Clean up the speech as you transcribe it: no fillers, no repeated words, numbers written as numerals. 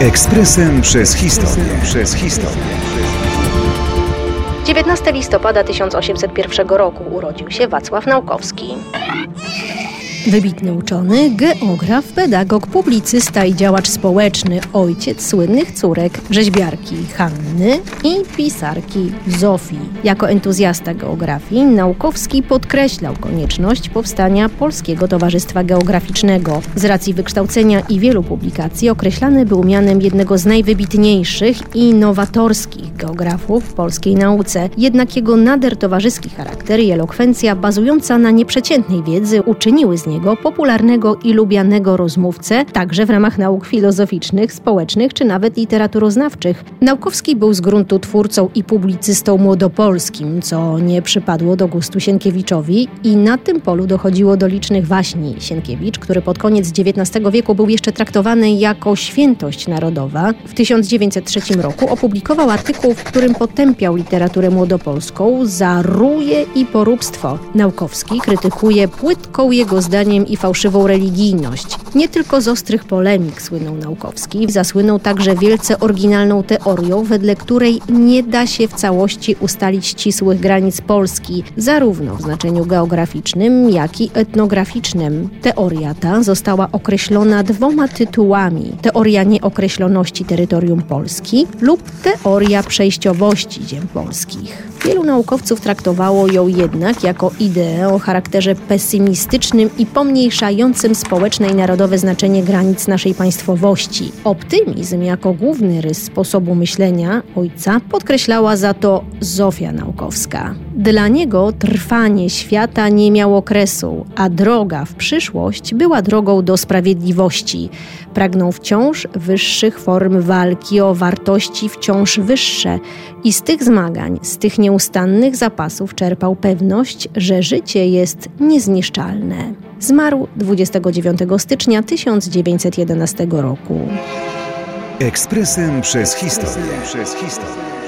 Ekspresem przez historię. 19 listopada 1801 roku urodził się Wacław Naukowski. Wybitny uczony, geograf, pedagog, publicysta i działacz społeczny, ojciec słynnych córek, rzeźbiarki Hanny i pisarki Zofii. Jako entuzjasta geografii Naukowski podkreślał konieczność powstania Polskiego Towarzystwa Geograficznego. Z racji wykształcenia i wielu publikacji określany był mianem jednego z najwybitniejszych i nowatorskich geografów w polskiej nauce. Jednak jego nader towarzyski charakter i elokwencja bazująca na nieprzeciętnej wiedzy uczyniły z niego popularnego i lubianego rozmówcę, także w ramach nauk filozoficznych, społecznych czy nawet literaturoznawczych. Naukowski był z gruntu twórcą i publicystą młodopolskim, co nie przypadło do gustu Sienkiewiczowi i na tym polu dochodziło do licznych waśni. Sienkiewicz, który pod koniec XIX wieku był jeszcze traktowany jako świętość narodowa, w 1903 roku opublikował artykuł, w którym potępiał literaturę młodopolską za ruje i poróbstwo. Naukowski krytykuje płytką jego zdaniem i fałszywą religijność. Nie tylko z ostrych polemik słynął Naukowski, zasłynął także wielce oryginalną teorią, wedle której nie da się w całości ustalić ścisłych granic Polski, zarówno w znaczeniu geograficznym, jak i etnograficznym. Teoria ta została określona dwoma tytułami: teoria nieokreśloności terytorium Polski lub teoria przejściowości ziem polskich. Wielu naukowców traktowało ją jednak jako ideę o charakterze pesymistycznym i pomniejszającym społeczne i narodowe znaczenie granic naszej państwowości. Optymizm jako główny rys sposobu myślenia ojca podkreślała za to Zofia Naukowska. Dla niego trwanie świata nie miało kresu, a droga w przyszłość była drogą do sprawiedliwości. Pragnął wciąż wyższych form walki o wartości wciąż wyższe i z tych zmagań, z tych nieustannych zapasów czerpał pewność, że życie jest niezniszczalne. Zmarł 29 stycznia 1911 roku. Ekspresem przez historię.